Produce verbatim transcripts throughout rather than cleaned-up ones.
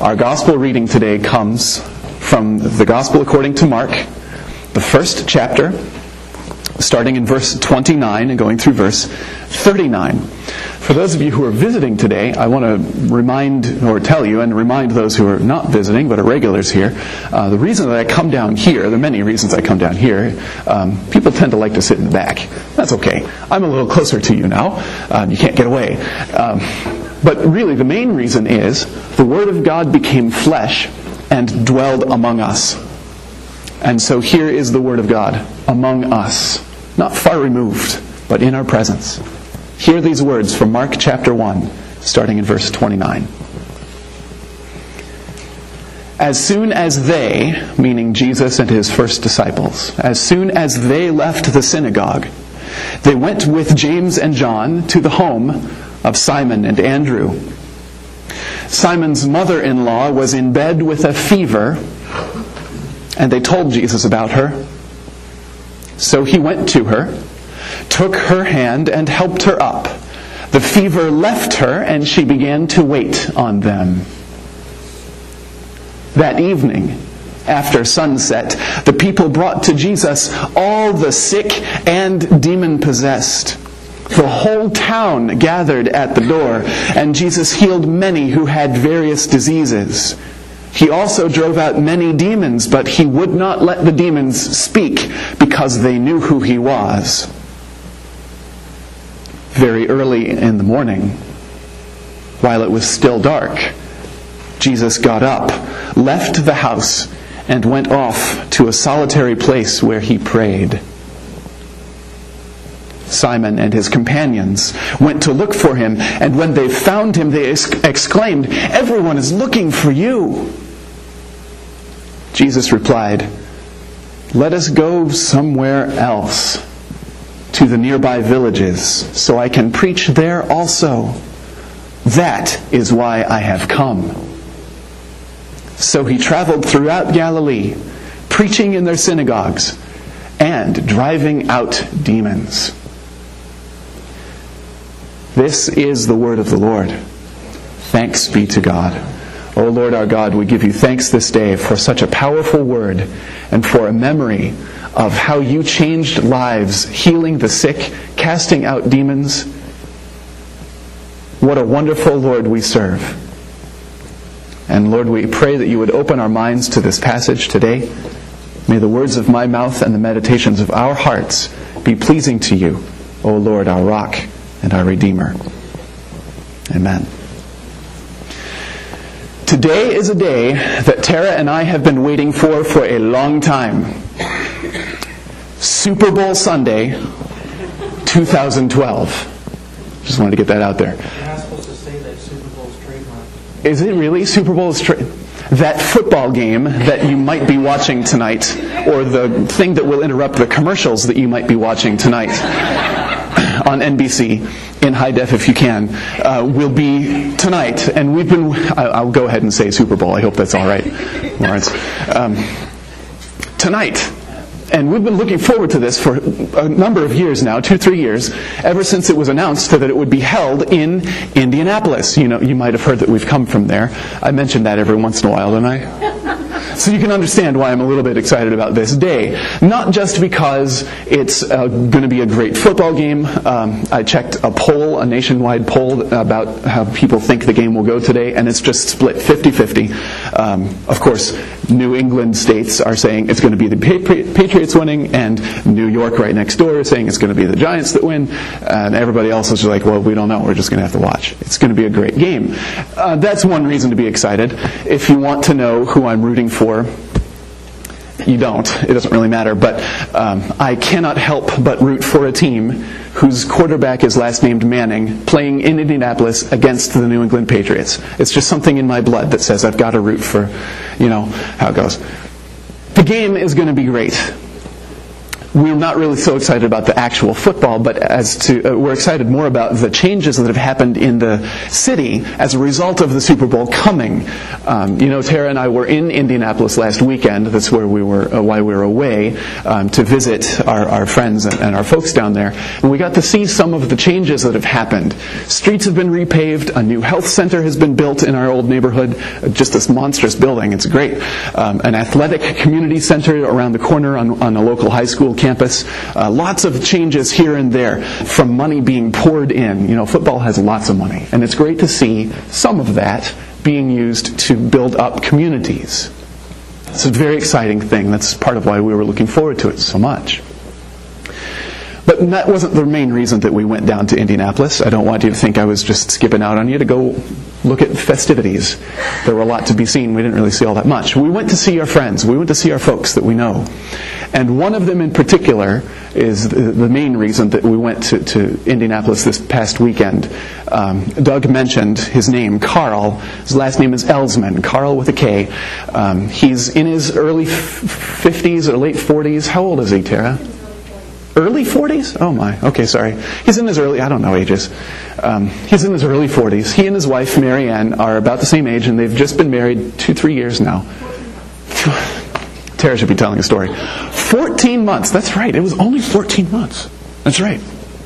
Our gospel reading today comes from the Gospel according to Mark, the first chapter, starting in verse twenty-nine and going through verse thirty-nine. For those of you who are visiting today, I want to remind or tell you and remind those who are not visiting but are regulars here, uh, the reason that I come down here, there are many reasons I come down here. Um, people tend to like to sit in the back. That's okay. I'm a little closer to you now. Uh, you can't get away. Um, but really the main reason is the Word of God became flesh and dwelled among us. And so here is the Word of God among us, not far removed, but in our presence. Hear these words from Mark chapter one, starting in verse twenty-nine. As soon as they, meaning Jesus and his first disciples, as soon as they left the synagogue, they went with James and John to the home of Simon and Andrew. Simon's mother-in-law was in bed with a fever, and they told Jesus about her. So he went to her, took her hand, and helped her up. The fever left her, and she began to wait on them. That evening, after sunset, the people brought to Jesus all the sick and demon-possessed. The whole town gathered at the door, and Jesus healed many who had various diseases. He also drove out many demons, but he would not let the demons speak because they knew who he was. Very early in the morning, while it was still dark, Jesus got up, left the house, and went off to a solitary place where he prayed. Simon and his companions went to look for him, and when they found him, they exclaimed, "Everyone is looking for you." Jesus replied, "Let us go somewhere else, to the nearby villages, so I can preach there also. That is why I have come." So he traveled throughout Galilee, preaching in their synagogues and driving out demons. This is the word of the Lord. Thanks be to God. O Lord our God, we give you thanks this day for such a powerful word and for a memory of how you changed lives, healing the sick, casting out demons. What a wonderful Lord we serve. And Lord, we pray that you would open our minds to this passage today. May the words of my mouth and the meditations of our hearts be pleasing to you, O Lord, our rock and our Redeemer. Amen. Today is a day that Tara and I have been waiting for for a long time. Super Bowl Sunday, two thousand twelve. Just wanted to get that out there. You're not supposed to say that Super Bowl's trademark. Is it really Super Bowl? Tra- that football game that you might be watching tonight, or the thing that will interrupt the commercials that you might be watching tonight on N B C in high def if you can, uh, will be tonight. And we've been, I'll go ahead and say Super Bowl. I hope that's all right, Lawrence. Um, tonight. And we've been looking forward to this for a number of years now, two, three years, ever since it was announced that it would be held in Indianapolis. You know, you might have heard that we've come from there. I mention that every once in a while, don't I? So you can understand why I'm a little bit excited about this day. Not just because it's uh, going to be a great football game. Um, I checked a poll, a nationwide poll about how people think the game will go today, and it's just split fifty-fifty. Um, of course, New England states are saying it's going to be the Patri- Patriots winning, and New York right next door is saying it's going to be the Giants that win, and everybody else is like, well, we don't know. We're just going to have to watch. It's going to be a great game. Uh, that's one reason to be excited. If you want to know who I'm rooting for, you don't. It doesn't really matter. But um, I cannot help but root for a team whose quarterback is last named Manning, playing in Indianapolis against the New England Patriots. It's just something in my blood that says I've got to root for, you know, how it goes. The game is going to be great. we're not really so excited about the actual football, but as to uh, we're excited more about the changes that have happened in the city as a result of the Super Bowl coming. Um, you know, Tara and I were in Indianapolis last weekend. That's where we were, uh, why we were away, um, to visit our, our friends and, and our folks down there. And we got to see some of the changes that have happened. Streets have been repaved. A new health center has been built in our old neighborhood. Just this monstrous building. It's great. Um, an athletic community center around the corner on, on a local high school campus. Uh, lots of changes here and there from money being poured in. You know, football has lots of money, and it's great to see some of that being used to build up communities. It's a very exciting thing. That's part of why we were looking forward to it so much. But that wasn't the main reason that we went down to Indianapolis. I don't want you to think I was just skipping out on you to go look at festivities. There were a lot to be seen. We didn't really see all that much. We went to see our friends. We went to see our folks that we know. And one of them in particular is the, the main reason that we went to, to Indianapolis this past weekend. Um, Doug mentioned his name, Carl. His last name is Elsman, Carl with a K. Um, he's in his early fifties or late forties. How old is he, Tara? Early forties? Oh my. Okay, sorry. He's in his early, I don't know ages. Um, he's in his early forties. He and his wife, Marianne, are about the same age, and they've just been married two, three years now. Tara should be telling a story. fourteen months. That's right. It was only fourteen months. That's right.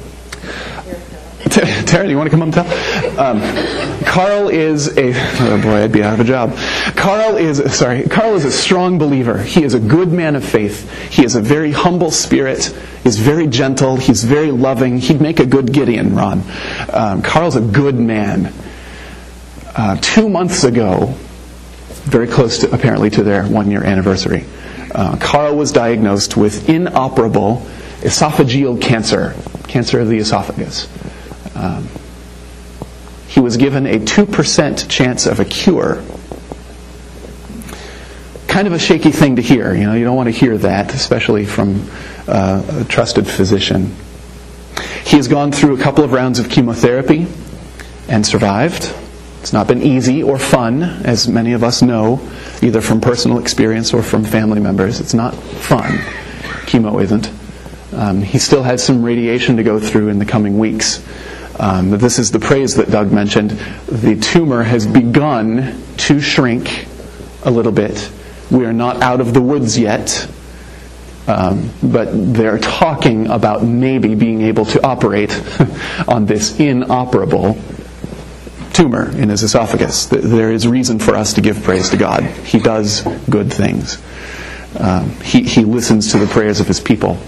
Tara, do you want to come up and tell? Um, Carl is a, oh boy, I'd be out of a job. Carl is, sorry, Carl is a strong believer. He is a good man of faith. He is a very humble spirit. He's very gentle. He's very loving. He'd make a good Gideon, Ron. Um, Carl's a good man. Uh, two months ago, very close to, apparently to their one-year anniversary, uh, Carl was diagnosed with inoperable esophageal cancer, cancer of the esophagus. Um, he was given a two percent chance of a cure. Kind of a shaky thing to hear. You know, you don't want to hear that, especially from uh, a trusted physician. He has gone through a couple of rounds of chemotherapy and survived. It's not been easy or fun, as many of us know, either from personal experience or from family members. It's not fun. Chemo isn't. Um, he still has some radiation to go through in the coming weeks. Um, but this is the praise that Doug mentioned. The tumor has begun to shrink a little bit. We are not out of the woods yet, um, but they're talking about maybe being able to operate on this inoperable tumor in his esophagus. There is reason for us to give praise to God. He does good things. Um, he, he listens to the prayers of his people.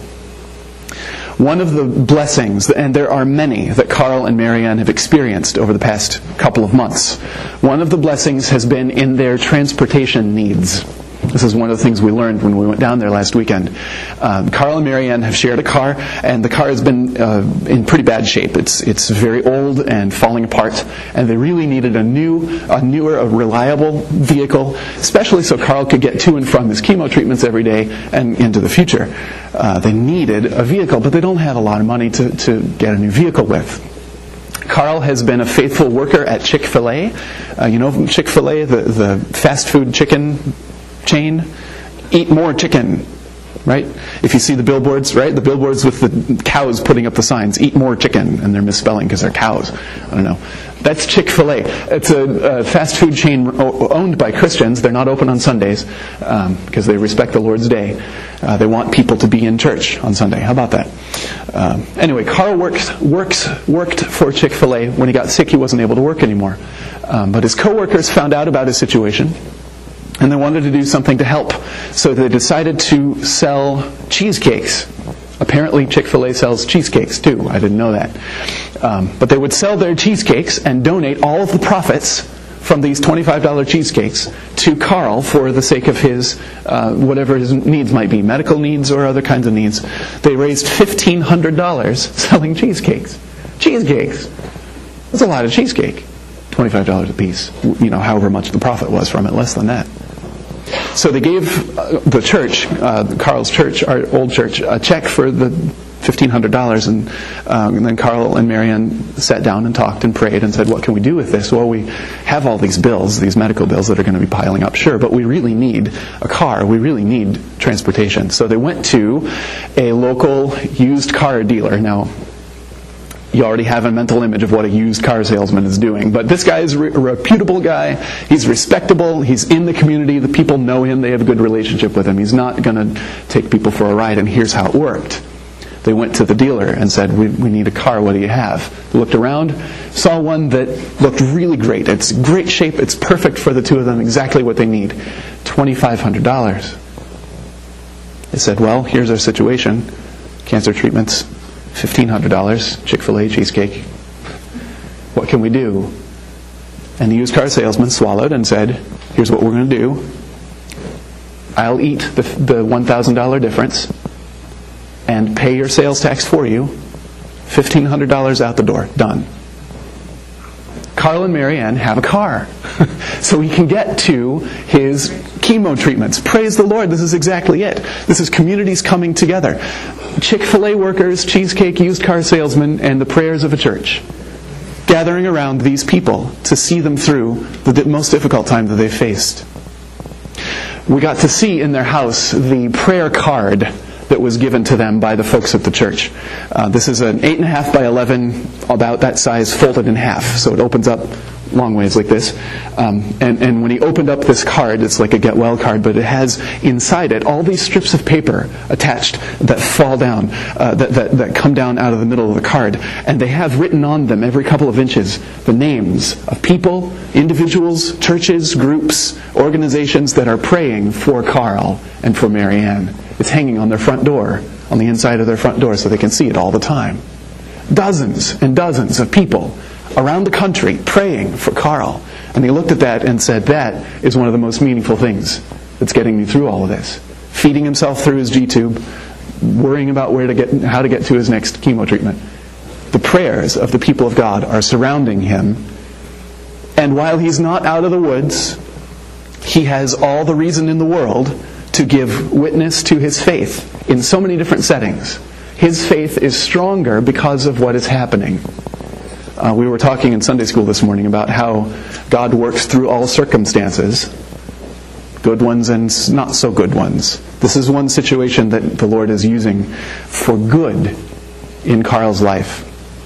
One of the blessings, and there are many that Carl and Marianne have experienced over the past couple of months, one of the blessings has been in their transportation needs. This is one of the things we learned when we went down there last weekend. Um, Carl and Marianne have shared a car, and the car has been uh, in pretty bad shape. It's it's very old and falling apart, and they really needed a new, a newer, a reliable vehicle, especially so Carl could get to and from his chemo treatments every day and into the future. Uh, they needed a vehicle, but they don't have a lot of money to, to get a new vehicle with. Carl has been a faithful worker at Chick-fil-A. Uh, you know Chick-fil-A, the, the fast food chicken chain? Eat more chicken, right? If you see the billboards, right? The billboards with the cows putting up the signs, eat more chicken, and they're misspelling because they're cows. I don't know. That's Chick-fil-A. It's a, a fast food chain owned by Christians. They're not open on Sundays um, because they respect the Lord's Day. Uh, they want people to be in church on Sunday. How about that? Um, anyway, Carl works, works, worked for Chick-fil-A. When he got sick, he wasn't able to work anymore. Um, but his coworkers found out about his situation, and they wanted to do something to help. So they decided to sell cheesecakes. Apparently Chick-fil-A sells cheesecakes too. I didn't know that. Um, but they would sell their cheesecakes and donate all of the profits from these twenty-five dollars cheesecakes to Carl for the sake of his, uh, whatever his needs might be, medical needs or other kinds of needs. They raised fifteen hundred dollars selling cheesecakes. Cheesecakes! That's a lot of cheesecake. twenty-five dollars a piece. You know, however much the profit was from it, less than that. So they gave uh, the church, uh, Carl's church, our old church, a check for the fifteen hundred dollars. And, um, and then Carl and Marianne sat down and talked and prayed and said, what can we do with this? Well, we have all these bills, these medical bills that are going to be piling up, sure, but we really need a car. We really need transportation. So they went to a local used car dealer. Now, you already have a mental image of what a used car salesman is doing. But this guy is a reputable guy. He's respectable. He's in the community. The people know him. They have a good relationship with him. He's not going to take people for a ride. And here's how it worked. They went to the dealer and said, we, we need a car. What do you have? They looked around, saw one that looked really great. It's great shape. It's perfect for the two of them. Exactly what they need. twenty-five hundred dollars. They said, well, here's our situation. Cancer treatments. fifteen hundred dollars, Chick-fil-A cheesecake. What can we do? And the used car salesman swallowed and said, here's what we're going to do. I'll eat the, the one thousand dollars difference and pay your sales tax for you. fifteen hundred dollars out the door. Done. Carl and Marianne have a car. So he can get to his chemo treatments. Praise the Lord, this is exactly it. This is communities coming together. Chick-fil-A workers, cheesecake, used car salesmen, and the prayers of a church. Gathering around these people to see them through the most difficult time that they faced. We got to see in their house the prayer card that was given to them by the folks at the church. Uh, this is an eight and a half by eleven, about that size, folded in half. So it opens up long ways like this. Um, and, and when he opened up this card, it's like a get well card, but it has inside it all these strips of paper attached that fall down, uh, that, that, that come down out of the middle of the card. And they have written on them every couple of inches the names of people, individuals, churches, groups, organizations that are praying for Carl and for Marianne. It's hanging on their front door, on the inside of their front door, so they can see it all the time. Dozens and dozens of people around the country praying for Carl. And he looked at that and said, that is one of the most meaningful things that's getting me through all of this. Feeding himself through his G-tube, worrying about where to get, how to get to his next chemo treatment. The prayers of the people of God are surrounding him. And while he's not out of the woods, he has all the reason in the world to give witness to his faith in so many different settings. His faith is stronger because of what is happening. Uh, we were talking in Sunday school this morning about how God works through all circumstances, good ones and not so good ones. This is one situation that the Lord is using for good in Carl's life.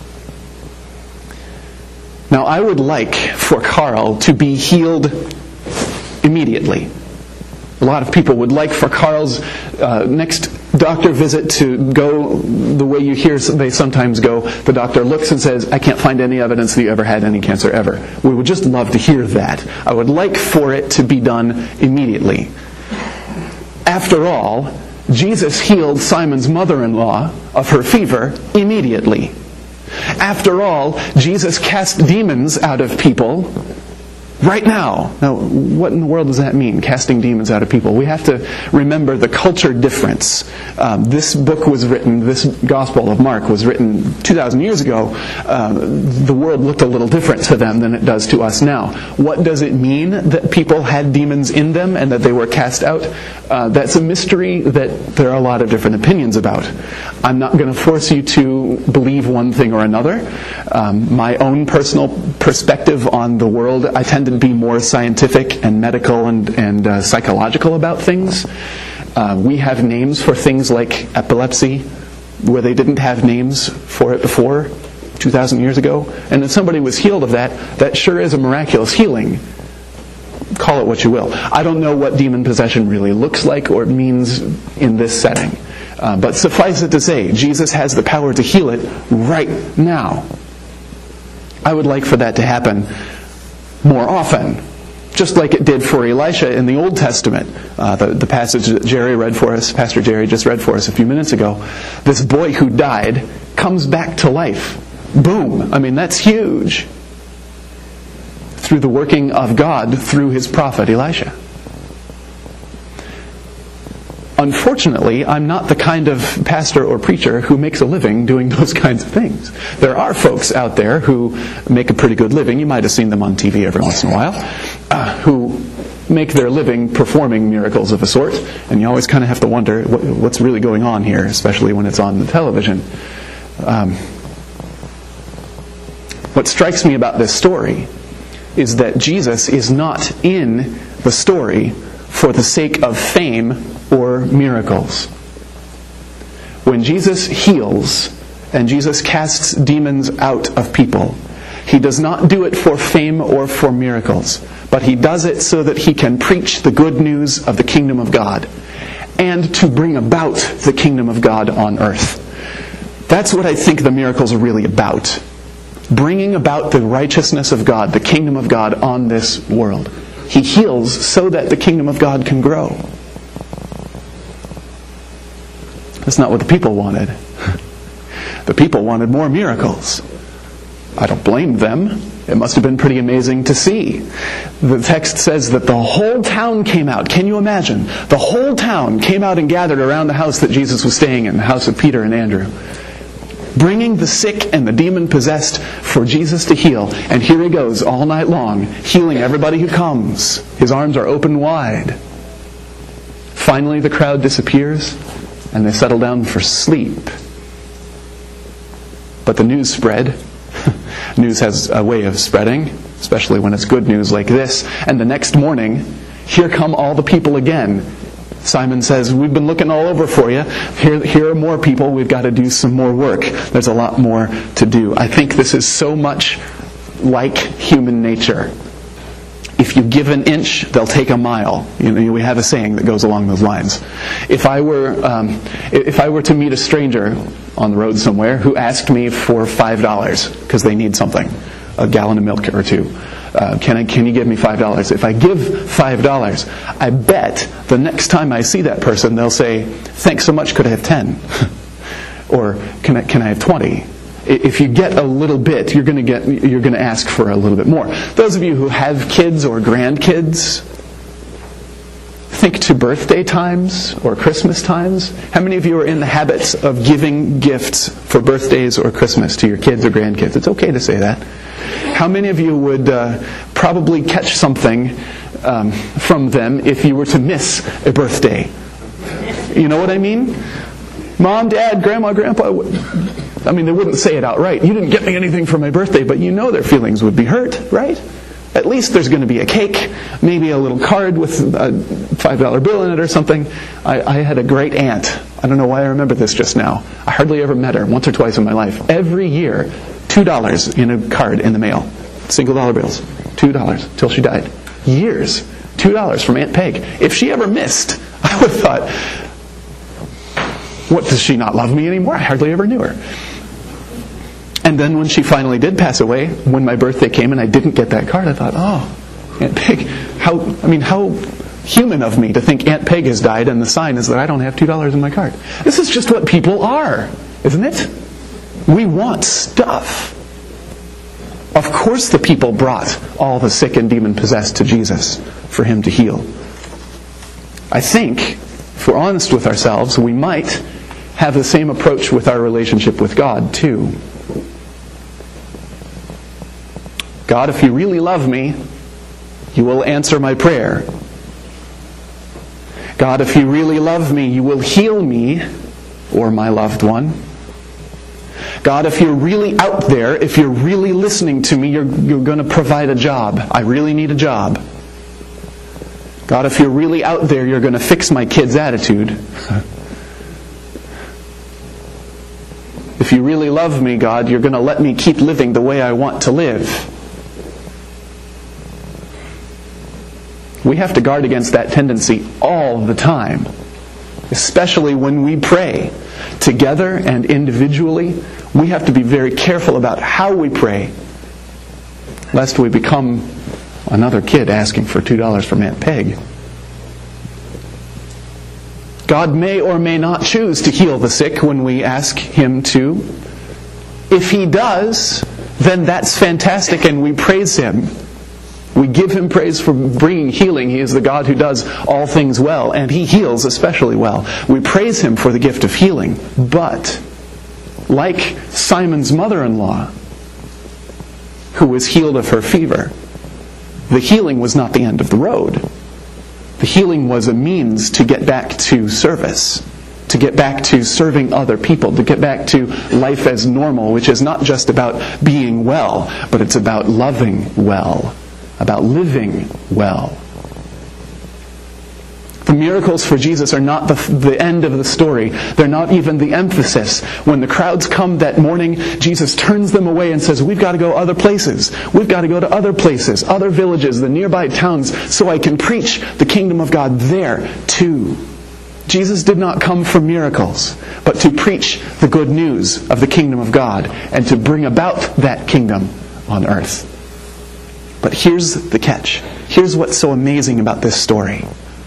Now, I would like for Carl to be healed immediately. A lot of people would like for Carl's uh, next doctor visit to go the way you hear they sometimes go. The doctor looks and says, I can't find any evidence that you ever had any cancer ever. We would just love to hear that. I would like for it to be done immediately. After all, Jesus healed Simon's mother-in-law of her fever immediately. After all, Jesus cast demons out of people right now. Now, what in the world does that mean, casting demons out of people? We have to remember the culture difference. Um, this book was written, this Gospel of Mark was written two thousand years ago. Um, the world looked a little different to them than it does to us now. What does it mean that people had demons in them and that they were cast out? Uh, that's a mystery that there are a lot of different opinions about. I'm not going to force you to believe one thing or another. Um, my own personal perspective on the world, I tend to be more scientific and medical and, and uh, psychological about things. Uh, we have names for things like epilepsy, where they didn't have names for it before, two thousand years ago. And if somebody was healed of that, that sure is a miraculous healing. Call it what you will. I don't know what demon possession really looks like or means in this setting. Uh, but suffice it to say, Jesus has the power to heal it right now. I would like for that to happen more often, just like it did for Elisha in the Old Testament. Uh, the, the passage that Jerry read for us, Pastor Jerry just read for us a few minutes ago. This boy who died comes back to life. Boom! I mean, that's huge. Through the working of God through his prophet Elisha. Unfortunately, I'm not the kind of pastor or preacher who makes a living doing those kinds of things. There are folks out there who make a pretty good living. You might have seen them on T V every once in a while, uh, who make their living performing miracles of a sort, and you always kind of have to wonder what, what's really going on here, especially when it's on the television. Um, what strikes me about this story is that Jesus is not in the story for the sake of fame or miracles. When Jesus heals and Jesus casts demons out of people, He does not do it for fame or for miracles, but He does it so that He can preach the good news of the kingdom of God and to bring about the kingdom of God on earth. That's what I think the miracles are really about. Bringing about the righteousness of God, the kingdom of God on this world. He heals so that the kingdom of God can grow. That's not what the people wanted. The people wanted more miracles. I don't blame them. It must have been pretty amazing to see. The text says that the whole town came out. Can you imagine? The whole town came out and gathered around the house that Jesus was staying in, the house of Peter and Andrew, bringing the sick and the demon-possessed for Jesus to heal. And here He goes all night long, healing everybody who comes. His arms are open wide. Finally, the crowd disappears, and they settle down for sleep. But the news spread. News has a way of spreading, especially when it's good news like this. And the next morning, here come all the people again. Simon says, we've been looking all over for you. Here, here are more people. We've got to do some more work. There's a lot more to do. I think this is so much like human nature. If you give an inch, they'll take a mile. You know, we have a saying that goes along those lines. If I were, um, if I were to meet a stranger on the road somewhere who asked me for five dollars because they need something, a gallon of milk or two, uh, can I? Can you give me five dollars? If I give five dollars, I bet the next time I see that person, they'll say, "Thanks so much. Could I have ten?" Or can I? Can I have twenty? If you get a little bit, you're going to get you're going to ask for a little bit more. Those of you who have kids or grandkids, think to birthday times or Christmas times. How many of you are in the habits of giving gifts for birthdays or Christmas to your kids or grandkids? It's okay to say that. How many of you would uh, probably catch something um, from them if you were to miss a birthday? You know what I mean? Mom, Dad, Grandma, Grandpa. I mean, they wouldn't say it outright. You didn't get me anything for my birthday, but you know their feelings would be hurt, right? At least there's going to be a cake, maybe a little card with a five dollar bill in it or something. I, I had a great aunt. I don't know why I remember this just now. I hardly ever met her, once or twice in my life. Every year, two dollars in a card in the mail. Single dollar bills. two dollars till she died. Years. two dollars from Aunt Peg. If she ever missed, I would have thought, what, does she not love me anymore? I hardly ever knew her. And then when she finally did pass away, when my birthday came and I didn't get that card, I thought, oh, Aunt Peg, how, I mean, how human of me to think Aunt Peg has died and the sign is that I don't have two dollars in my card. This is just what people are, isn't it? We want stuff. Of course the people brought all the sick and demon-possessed to Jesus for Him to heal. I think, if we're honest with ourselves, we might have the same approach with our relationship with God, too. God, if you really love me, you will answer my prayer. God, if you really love me, you will heal me or my loved one. God, if you're really out there, if you're really listening to me, you're, you're going to provide a job. I really need a job. God, if you're really out there, you're going to fix my kid's attitude. If you really love me, God, you're going to let me keep living the way I want to live. We have to guard against that tendency all the time, especially when we pray together and individually. We have to be very careful about how we pray, lest we become another kid asking for two dollars from Aunt Peg. God may or may not choose to heal the sick when we ask Him to. If He does, then that's fantastic and we praise Him. We give Him praise for bringing healing. He is the God who does all things well, and He heals especially well. We praise Him for the gift of healing. But, like Simon's mother-in-law, who was healed of her fever, the healing was not the end of the road. The healing was a means to get back to service, to get back to serving other people, to get back to life as normal, which is not just about being well, but it's about loving well, about living well. The miracles for Jesus are not the, the end of the story. They're not even the emphasis. When the crowds come that morning, Jesus turns them away and says, we've got to go other places. We've got to go to other places, other villages, the nearby towns, so I can preach the kingdom of God there too. Jesus did not come for miracles, but to preach the good news of the kingdom of God and to bring about that kingdom on earth. But here's the catch. Here's what's so amazing about this story.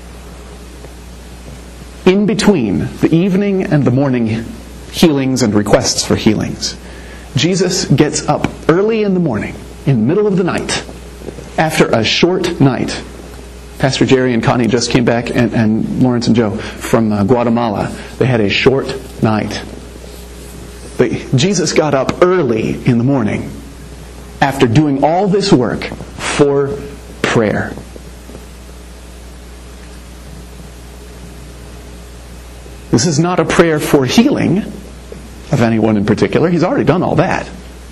In between the evening and the morning healings and requests for healings, Jesus gets up early in the morning, in the middle of the night, after a short night. Pastor Jerry and Connie just came back, and, and Lawrence and Joe, from uh, Guatemala. They had a short night. But Jesus got up early in the morning after doing all this work for prayer. This is not a prayer for healing of anyone in particular. He's already done all that.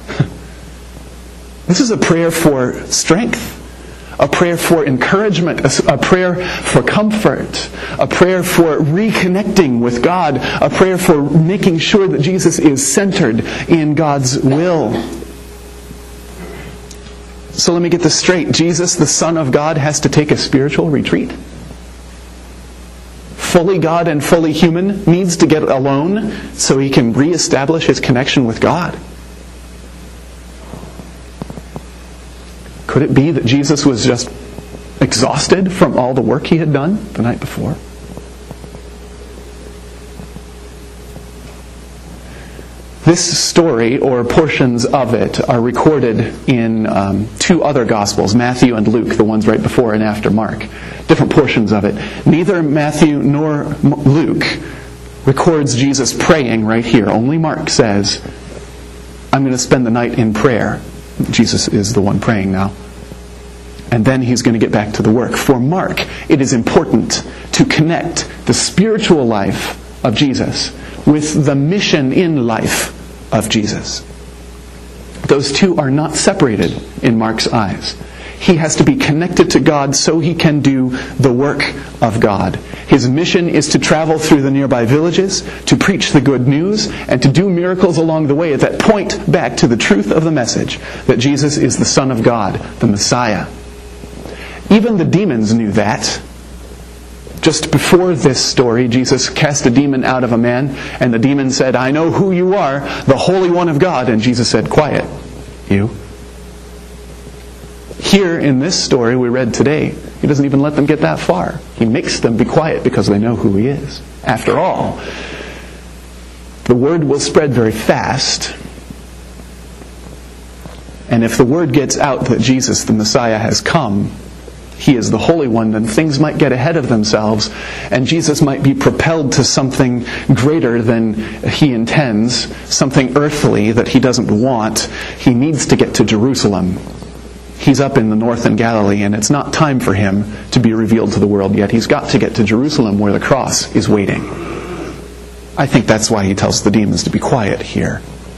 This is a prayer for strength, a prayer for encouragement, a prayer for comfort, a prayer for reconnecting with God, a prayer for making sure that Jesus is centered in God's will. So let me get this straight. Jesus, the Son of God, has to take a spiritual retreat. Fully God and fully human, needs to get alone so he can reestablish his connection with God. Could it be that Jesus was just exhausted from all the work he had done the night before? This story, or portions of it, are recorded in um, two other Gospels, Matthew and Luke, the ones right before and after Mark. Different portions of it. Neither Matthew nor Luke records Jesus praying right here. Only Mark says, I'm going to spend the night in prayer. Jesus is the one praying now. And then he's going to get back to the work. For Mark, it is important to connect the spiritual life of Jesus with the mission in life of Jesus. Those two are not separated in Mark's eyes. He has to be connected to God so he can do the work of God. His mission is to travel through the nearby villages, to preach the good news, and to do miracles along the way that point back to the truth of the message that Jesus is the Son of God, the Messiah. Even the demons knew that. Just before this story, Jesus cast a demon out of a man, and the demon said, I know who you are, the Holy One of God. And Jesus said, quiet, you. Here in this story we read today, he doesn't even let them get that far. He makes them be quiet because they know who he is. After all, the word will spread very fast. And if the word gets out that Jesus, the Messiah, has come, he is the Holy One, then things might get ahead of themselves, and Jesus might be propelled to something greater than he intends, something earthly that he doesn't want. He needs to get to Jerusalem. He's up in the north in Galilee, and it's not time for him to be revealed to the world yet. He's got to get to Jerusalem where the cross is waiting. I think that's why he tells the demons to be quiet here.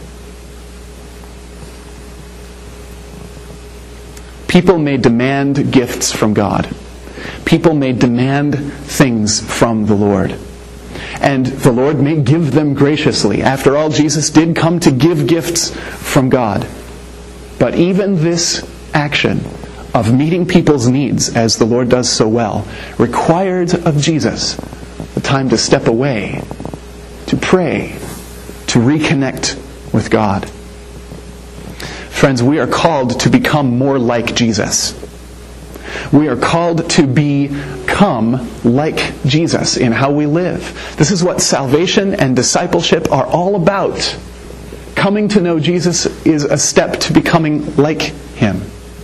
People may demand gifts from God. People may demand things from the Lord. And the Lord may give them graciously. After all, Jesus did come to give gifts from God. But even this action of meeting people's needs, as the Lord does so well, required of Jesus the time to step away, to pray, to reconnect with God. Friends, we are called to become more like Jesus. We are called to become like Jesus in how we live. This is what salvation and discipleship are all about. Coming to know Jesus is a step to becoming like him.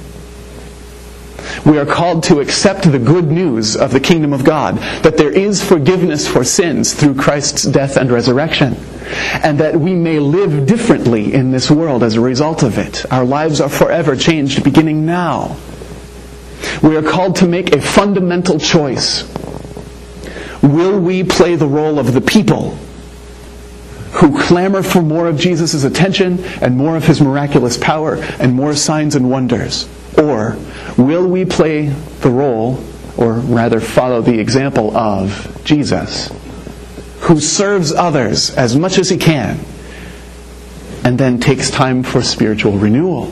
We are called to accept the good news of the kingdom of God, that there is forgiveness for sins through Christ's death and resurrection, and that we may live differently in this world as a result of it. Our lives are forever changed beginning now. We are called to make a fundamental choice. Will we play the role of the people who clamor for more of Jesus' attention and more of His miraculous power and more signs and wonders? Or will we play the role, or rather follow the example of Jesus, who serves others as much as He can and then takes time for spiritual renewal?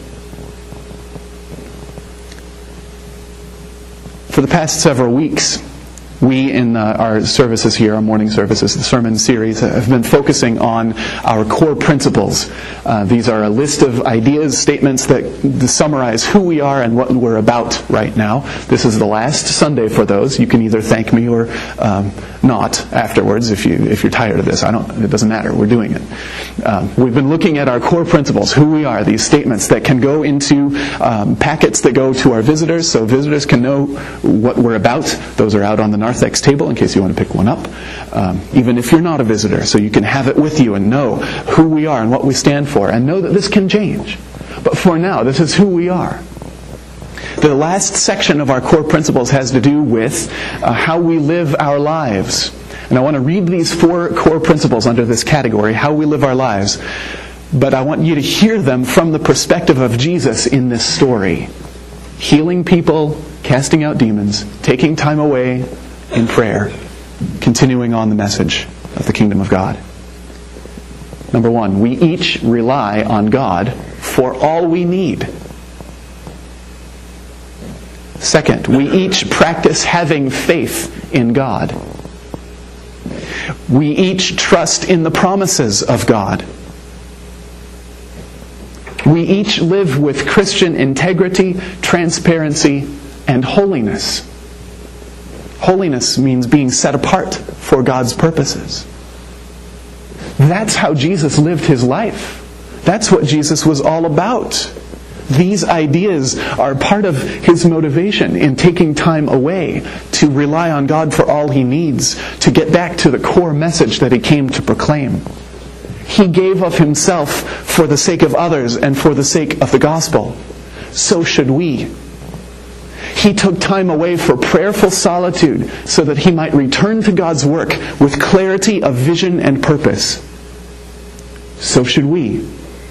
For the past several weeks, we in uh, our services here, our morning services, the sermon series, have been focusing on our core principles. Uh, these are a list of ideas, statements that summarize who we are and what we're about right now. This is the last Sunday for those. You can either thank me or um, not afterwards if you if you're tired of this. I don't. It doesn't matter. We're doing it. Um, we've been looking at our core principles, who we are. These statements that can go into um, packets that go to our visitors, so visitors can know what we're about. Those are out on the narthex table in case you want to pick one up. Um, even if you're not a visitor, so you can have it with you and know who we are and what we stand for, and know that this can change. But for now, this is who we are. The last section of our core principles has to do with uh, how we live our lives. And I want to read these four core principles under this category, how we live our lives. But I want you to hear them from the perspective of Jesus in this story. Healing people, casting out demons, taking time away in prayer, continuing on the message of the kingdom of God. Number one, we each rely on God for all we need. Second, we each practice having faith in God. We each trust in the promises of God. We each live with Christian integrity, transparency, and holiness. Holiness means being set apart for God's purposes. That's how Jesus lived His life. That's what Jesus was all about. These ideas are part of His motivation in taking time away to rely on God for all He needs, to get back to the core message that He came to proclaim. He gave of Himself for the sake of others and for the sake of the gospel. So should we. He took time away for prayerful solitude so that He might return to God's work with clarity of vision and purpose. So should we.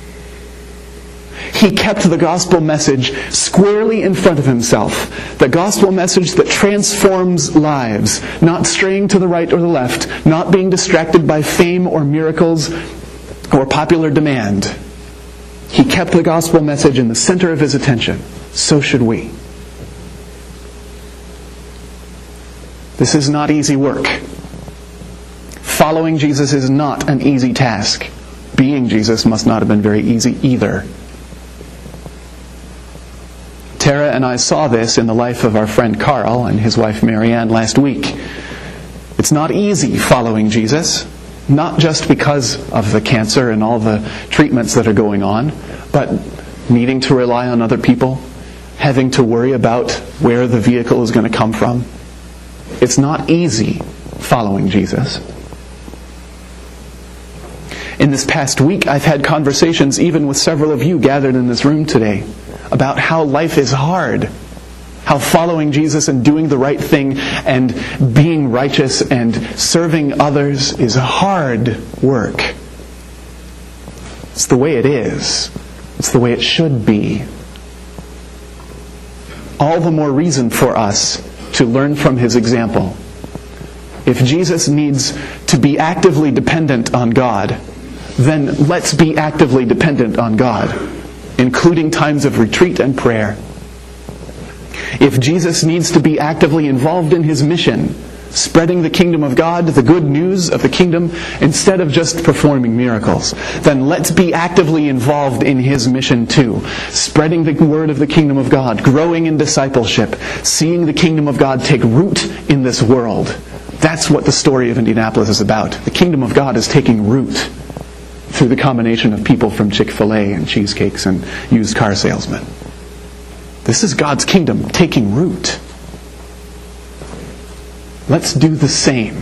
He kept the gospel message squarely in front of Himself. The gospel message that transforms lives, not straying to the right or the left, not being distracted by fame or miracles or popular demand. He kept the gospel message in the center of His attention. So should we. This is not easy work. Following Jesus is not an easy task. Being Jesus must not have been very easy either. Tara and I saw this in the life of our friend Carl and his wife Marianne last week. It's not easy following Jesus, not just because of the cancer and all the treatments that are going on, but needing to rely on other people, having to worry about where the vehicle is going to come from. It's not easy following Jesus. In this past week, I've had conversations even with several of you gathered in this room today about how life is hard, how following Jesus and doing the right thing and being righteous and serving others is hard work. It's the way it is. It's the way it should be. All the more reason for us to learn from His example. If Jesus needs to be actively dependent on God, then let's be actively dependent on God, including times of retreat and prayer. If Jesus needs to be actively involved in His mission, spreading the kingdom of God, the good news of the kingdom, instead of just performing miracles, then let's be actively involved in His mission too, spreading the word of the kingdom of God, growing in discipleship, seeing the kingdom of God take root in this world. That's what the story of Indianapolis is about. The kingdom of God is taking root through the combination of people from Chick-fil-A and cheesecakes and used car salesmen. This is God's kingdom taking root. Let's do the same.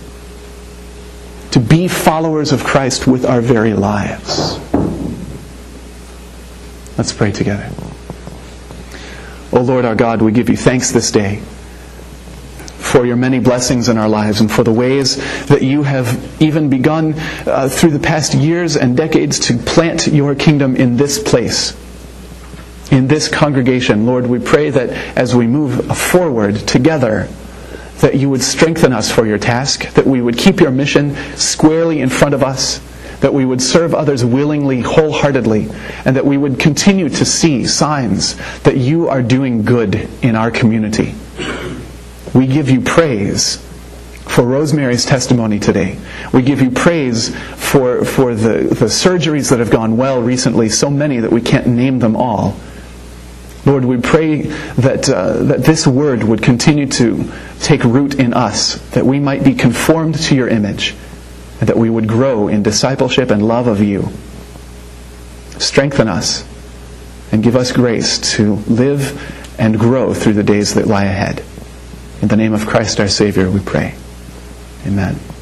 To be followers of Christ with our very lives. Let's pray together. O Lord our God, we give you thanks this day for your many blessings in our lives and for the ways that you have even begun uh, through the past years and decades to plant your kingdom in this place, in this congregation. Lord, we pray that as we move forward together, that you would strengthen us for your task, that we would keep your mission squarely in front of us, that we would serve others willingly, wholeheartedly, and that we would continue to see signs that you are doing good in our community. We give you praise for Rosemary's testimony today. We give you praise for, for the, the surgeries that have gone well recently, so many that we can't name them all. Lord, we pray that, uh, that this word would continue to take root in us, that we might be conformed to your image, and that we would grow in discipleship and love of you. Strengthen us and give us grace to live and grow through the days that lie ahead. In the name of Christ our Savior we pray. Amen.